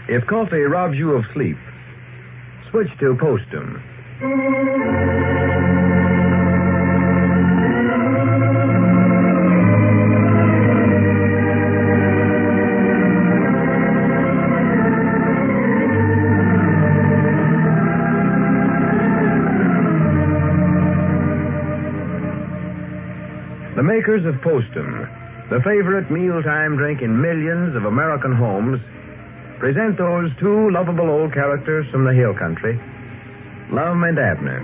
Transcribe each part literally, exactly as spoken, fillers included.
If coffee robs you of sleep, switch to Postum. The makers of Postum, the favorite mealtime drink in millions of American homes, present those two lovable old characters from the hill country, Lum and Abner.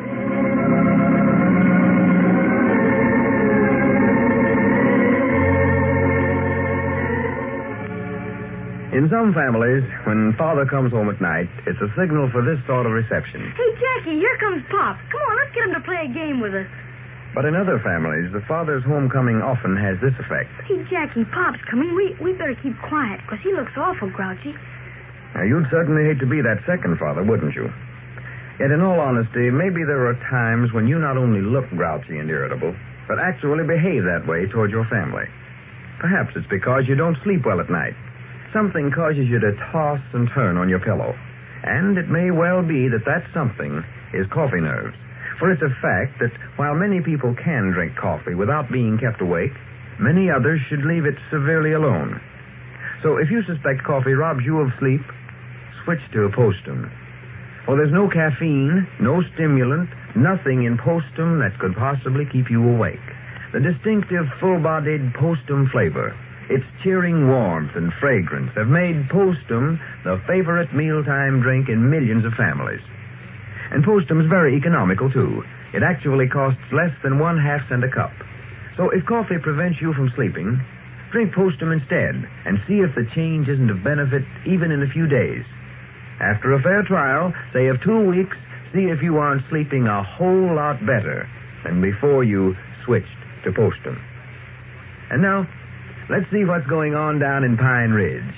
In some families, when father comes home at night, it's a signal for this sort of reception. Hey, Jackie, here comes Pop. Come on, let's get him to play a game with us. But in other families, the father's homecoming often has this effect. Hey, Jackie, Pop's coming. We we better keep quiet, because he looks awful grouchy. Now, you'd certainly hate to be that second father, wouldn't you? Yet, in all honesty, maybe there are times when you not only look grouchy and irritable, but actually behave that way toward your family. Perhaps it's because you don't sleep well at night. Something causes you to toss and turn on your pillow. And it may well be that that something is coffee nerves. For it's a fact that while many people can drink coffee without being kept awake, many others should leave it severely alone. So if you suspect coffee robs you of sleep, switch to a Postum. For there's no caffeine, no stimulant, nothing in Postum that could possibly keep you awake. The distinctive full-bodied Postum flavor, its cheering warmth and fragrance have made Postum the favorite mealtime drink in millions of families. And Postum's very economical, too. It actually costs less than one half cent a cup. So if coffee prevents you from sleeping, drink Postum instead and see if the change isn't of benefit even in a few days. After a fair trial, say of two weeks, see if you aren't sleeping a whole lot better than before you switched to Postum. And now, let's see what's going on down in Pine Ridge.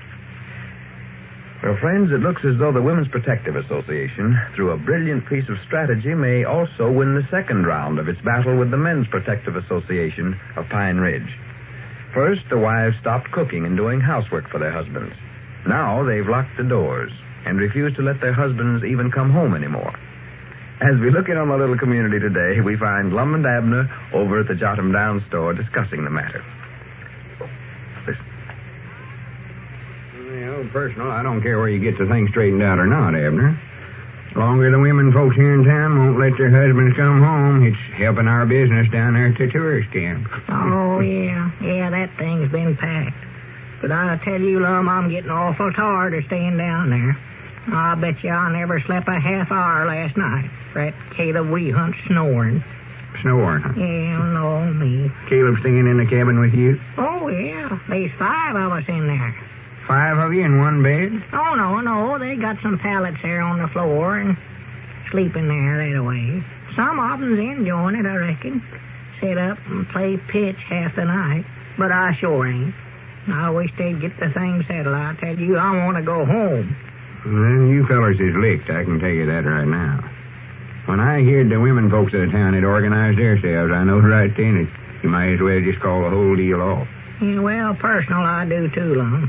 Well, friends, it looks as though the Women's Protective Association, through a brilliant piece of strategy, may also win the second round of its battle with the Men's Protective Association of Pine Ridge. First, the wives stopped cooking and doing housework for their husbands. Now they've locked the doors and refuse to let their husbands even come home anymore. As we look in on the little community today, we find Lum and Abner over at the Jotham Down store discussing the matter. Listen. Well, personal, I don't care where you get the thing straightened out or not, Abner. Longer the women folks here in town won't let their husbands come home, it's helping our business down there at the tourist camp. Oh, yeah. Yeah, that thing's been packed. But I tell you, Lum, I'm getting awful tired of staying down there. I bet you I never slept a half hour last night. That Caleb Wehunt snoring. Snoring, huh? Yeah, no, me. Caleb staying in the cabin with you? Oh, yeah. There's five of us in there. Five of you in one bed? Oh, no, no. They got some pallets there on the floor and sleeping there that way. Some of them's enjoying it, I reckon. Sit up and play pitch half the night. But I sure ain't. I wish they'd get the thing settled. I tell you, I want to go home. Well, you fellers is licked, I can tell you that right now. When I heard the women folks of the town had organized themselves, I knowed right then that you might as well just call the whole deal off. Yeah, well, personal, I do too, Lum.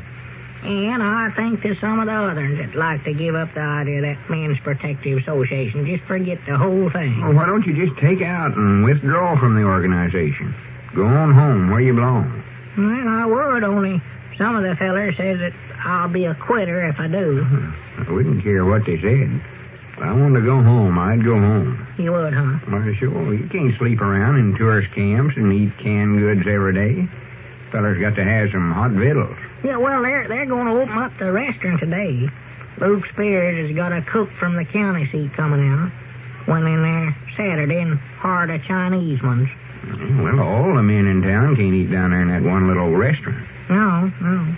And I think that some of the others that like to give up the idea of that Men's Protective Association just forget the whole thing. Well, why don't you just take out and withdraw from the organization? Go on home where you belong. Well, I would, only some of the fellers says that I'll be a quitter if I do. I wouldn't care what they said. If I wanted to go home, I'd go home. You would, huh? Well, sure. You can't sleep around in tourist camps and eat canned goods every day. Fellers got to have some hot victuals. Yeah, well, they're, they're going to open up the restaurant today. Luke Spears has got a cook from the county seat coming out. Went in there Saturday and hired a Chinese ones. Well, all the men in town can't eat down there in that one little restaurant. No, no.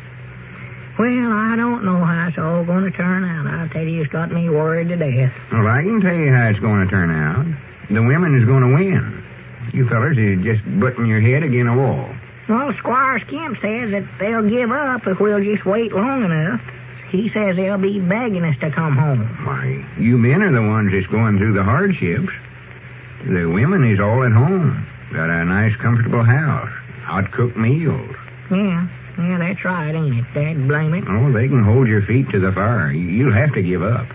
Well, I don't know how it's all going to turn out. I tell you, it's got me worried to death. Well, I can tell you how it's going to turn out. The women is going to win. You fellers is just butting your head against a wall. Well, Squire Skimp says that they'll give up if we'll just wait long enough. He says they'll be begging us to come home. Why, you men are the ones that's going through the hardships. The women is all at home. Got a nice, comfortable house. Hot-cooked meals. Yeah, Yeah, that's right, ain't it? Dad, blame it. Oh, they can hold your feet to the fire. You- You'll have to give up.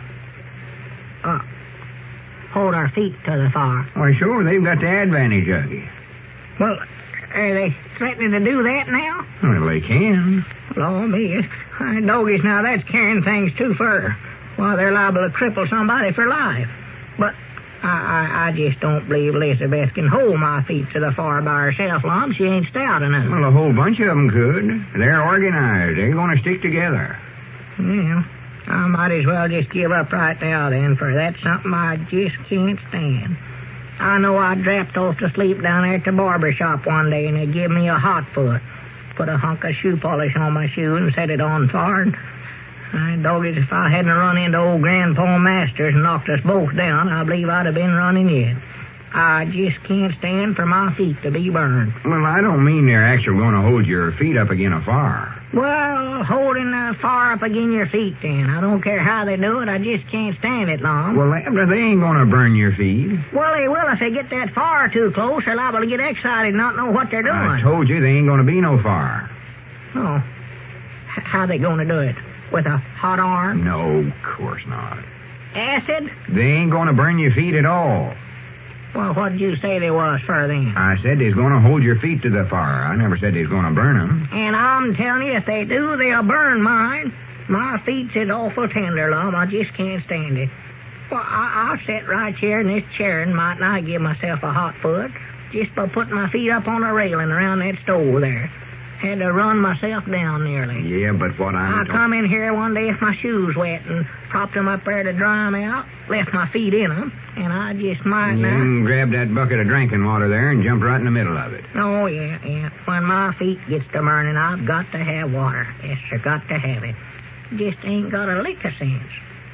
Uh, hold our feet to the fire. Why, sure, they've got the advantage of you. Well, are they threatening to do that now? Well, they can. Lord me, uh, doggies, now that's carrying things too far. Why, they're liable to cripple somebody for life. But I, I, I just don't believe Elizabeth can hold my feet to the fire by herself, Lom. She ain't stout enough. Well, a whole bunch of them could. They're organized. They're going to stick together. Well, I might as well just give up right now, then, for that's something I just can't stand. I know I dropped off to sleep down there at the barber shop one day, and they give me a hot foot. Put a hunk of shoe polish on my shoe and set it on fire. And, uh, doggies, if I hadn't run into old Grandpa Masters and knocked us both down, I believe I'd have been running yet. I just can't stand for my feet to be burned. Well, I don't mean they're actually going to hold your feet up against a fire. Well, holding the fire up against your feet, then. I don't care how they do it. I just can't stand it long. Well, Abner, they ain't going to burn your feet. Well, they will if they get that fire too close. They're liable to get excited and not know what they're doing. I told you they ain't going to be no fire. Oh. H- how they going to do it? With a hot iron? No, of course not. Acid? They ain't going to burn your feet at all. Well, what did you say they was for then? I said they's going to hold your feet to the fire. I never said they's going to burn them. And I'm telling you, if they do, they'll burn mine. My feet's is awful tender, Lum. I just can't stand it. Well, I- I'll sit right here in this chair and mightn't I give myself a hot foot just by putting my feet up on a railing around that stove there. Had to run myself down nearly. Yeah, but what I'm... I ta- come in here one day with my shoes wet and propped them up there to dry them out, left my feet in them, and I just might You not... can grab that bucket of drinking water there and jump right in the middle of it. Oh, yeah, yeah. When my feet gets to burning, I've got to have water. Yes, sir, got to have it. Just ain't got a lick of sense.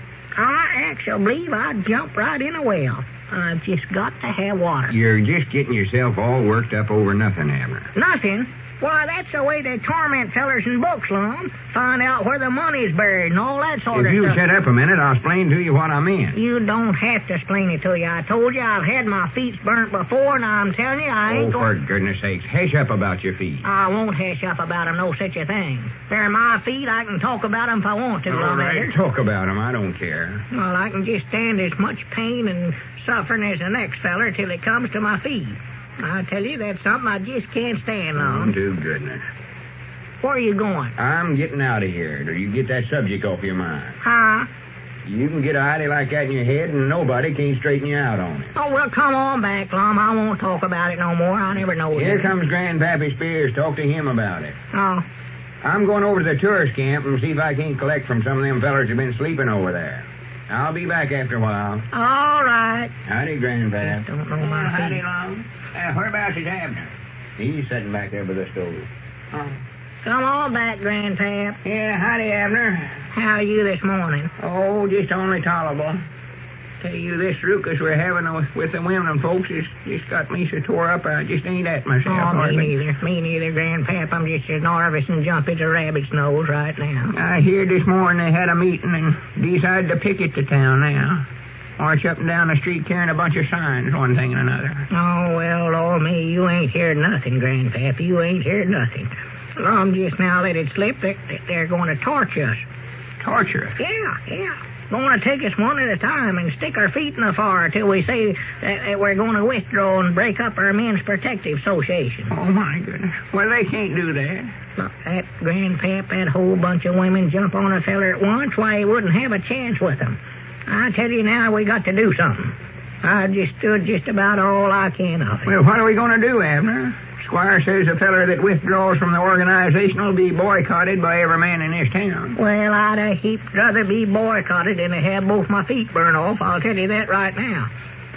I actually believe I'd jump right in a well. I've just got to have water. You're just getting yourself all worked up over nothing, Abner. Nothing? Why, that's the way they torment fellers in books, Lum. Find out where the money's buried and all that sort If of you stuff. shut up a minute, I'll explain to you what I mean. You don't have to explain it to you. I told you I've had my feet burnt before, and I'm telling you I Oh, ain't for going... goodness sakes, hush up about your feet. I won't hash up about 'em, no such a thing. They're my feet. I can talk about 'em if I want to, All Lum right, Eddard. talk about them. I don't care. Well, I can just stand as much pain and suffering as the next feller till it comes to my feet. I tell you, that's something I just can't stand, Oh, Lum. to goodness. Where are you going? I'm getting out of here. Do you get that subject off your mind? Huh? You can get a idea like that in your head, and nobody can straighten you out on it. Oh, well, come on back, Lum. I won't talk about it no more. I never know. Here that. comes Grandpappy Spears. Talk to him about it. Oh, I'm going over to the tourist camp and see if I can't collect from some of them fellers who've been sleeping over there. I'll be back after a while. all right. Howdy, Grandpa. Just don't know my howdy, feet. Long. Uh, whereabouts is Abner? He's sitting back there by the stove. Oh. Come on back, Grandpap. Yeah, howdy, Abner. How are you this morning? Oh, just only tolerable. Tell you, this ruckus we're having with the women folks has just got me so tore up I just ain't at myself. Oh, me hardly. neither. Me neither, Grandpap. I'm just as nervous and jumpy as a rabbit's nose right now. I hear this morning they had a meeting and decided to picket the town now. March up and down the street carrying a bunch of signs, one thing and another. Oh, well, Lord me, you ain't heard nothing, Grandpap. You ain't heard nothing. Lum just now let it slip that that they're going to torch us. Torture us. Yeah, yeah. Going to take us one at a time and stick our feet in the fire till we say that, that we're going to withdraw and break up our Men's Protective Association. Oh, my goodness. Well, they can't do that. Look, that Grandpap, that whole bunch of women jump on a feller at once, why, he wouldn't have a chance with them. I tell you now, we got to do something. I just stood just about all I can of it. Well, what are we going to do, Abner? Squire says a feller that withdraws from the organization will be boycotted by every man in this town. Well, I'd a heap rather be boycotted than to have both my feet burn off, I'll tell you that right now.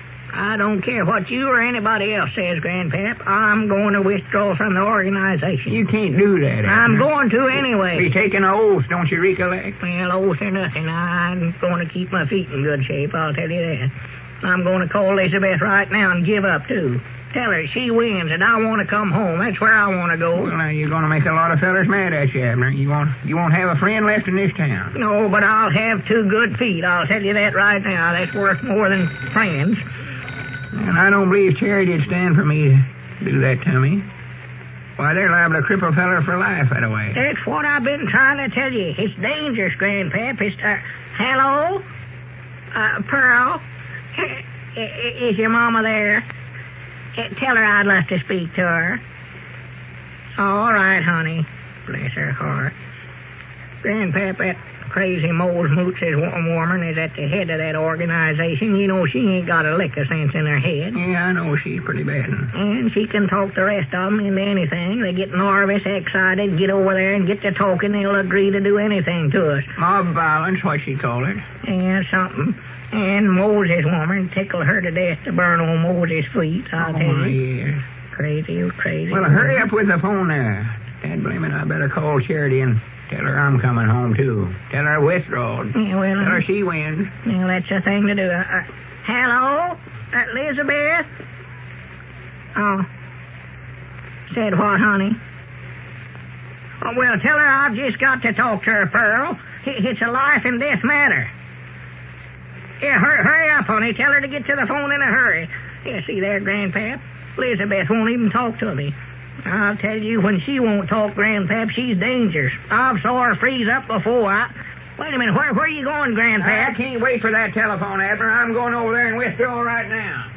I don't care what you or anybody else says, Grandpap. I'm going to withdraw from the organization. You can't do that, Abner. I'm going to anyway. Be taking an oath, don't you recollect? Well, oath or nothing, I'm going to keep my feet in good shape, I'll tell you that. I'm going to call Elizabeth right now and give up, too. Tell her she wins and I want to come home. That's where I want to go. Well, now, you're going to make a lot of fellers mad at you, Abner. You won't, you won't have a friend left in this town. No, but I'll have two good feet. I'll tell you that right now. That's worth more than friends. And I don't believe charity'd stand for me to do that to me. Why, they're liable to cripple a feller for life that way. That's what I've been trying to tell you. It's dangerous, Grandpap. It's, uh, hello? Uh, Pearl? Is your mama there? Tell her I'd love to speak to her. All right, honey. Bless her heart. Grandpap, that crazy Mose Moots' woman is at the head of that organization. You know, she ain't got a lick of sense in her head. Yeah, I know she's pretty bad. And she can talk the rest of them into anything. They get nervous, excited, get over there and get to talking. They'll agree to do anything to us. Mob violence, what she called it. Yeah, something. And Moses' woman tickled her to death to burn on Moses' feet, I'll oh, tell you. Yeah. Crazy, crazy. Well, hurry up with the phone there. Dad blaming, I better call Charity and tell her I'm coming home, too. Tell her I withdrawed. Yeah, well, tell her uh, she wins. Well, that's the thing to do. Uh, uh, hello? Uh, Elizabeth? Oh. Said what, honey? Oh, well, tell her I've just got to talk to her, Pearl. It's a life and death matter. Yeah, hurry, hurry up, honey. Tell her to get to the phone in a hurry. Yeah, see there, Grandpap? Elizabeth won't even talk to me. I'll tell you, when she won't talk, Grandpap, she's dangerous. I've saw her freeze up before. I... Wait a minute, where, where are you going, Grandpap? I can't wait for that telephone, Abner. I'm going over there and withdraw right now.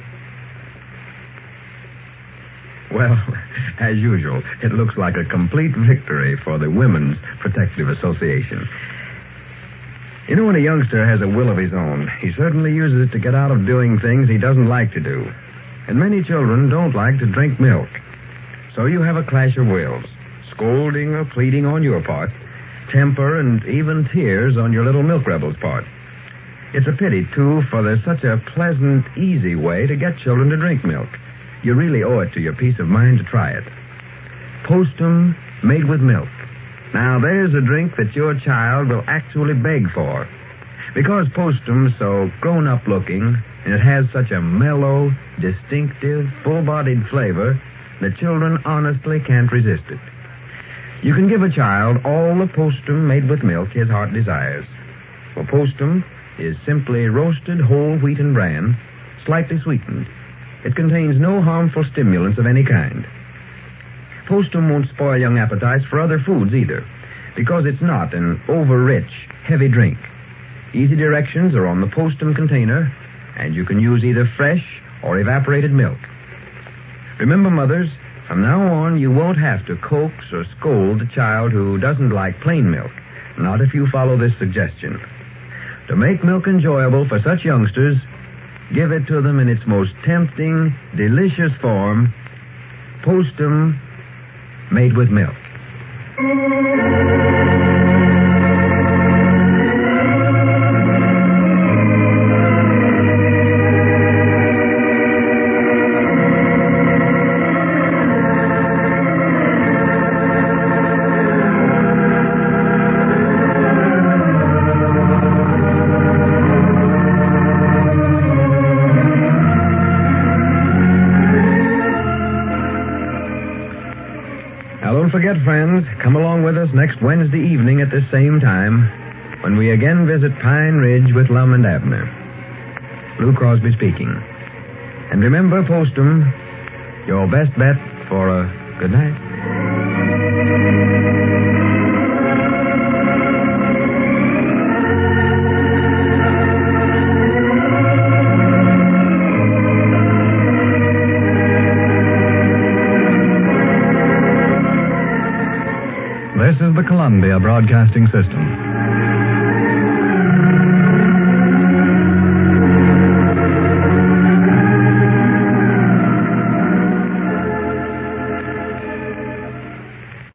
Well, as usual, it looks like a complete victory for the Women's Protective Association. You know, when a youngster has a will of his own, he certainly uses it to get out of doing things he doesn't like to do. And many children don't like to drink milk. So you have a clash of wills, scolding or pleading on your part, temper and even tears on your little milk rebel's part. It's a pity, too, for there's such a pleasant, easy way to get children to drink milk. You really owe it to your peace of mind to try it. Postum made with milk. Now, there's a drink that your child will actually beg for. Because Postum's so grown-up looking, and it has such a mellow, distinctive, full-bodied flavor, the children honestly can't resist it. You can give a child all the Postum made with milk his heart desires. For Postum is simply roasted whole wheat and bran, slightly sweetened. It contains no harmful stimulants of any kind. Postum won't spoil young appetites for other foods either, because it's not an over-rich, heavy drink. Easy directions are on the Postum container, and you can use either fresh or evaporated milk. Remember, mothers, from now on you won't have to coax or scold a child who doesn't like plain milk, not if you follow this suggestion. To make milk enjoyable for such youngsters, give it to them in its most tempting, delicious form, Postum made with milk. Forget, friends, come along with us next Wednesday evening at the same time when we again visit Pine Ridge with Lum and Abner. Lou Crosby speaking. And remember, Postum, your best bet for a good night. This is the Columbia Broadcasting System.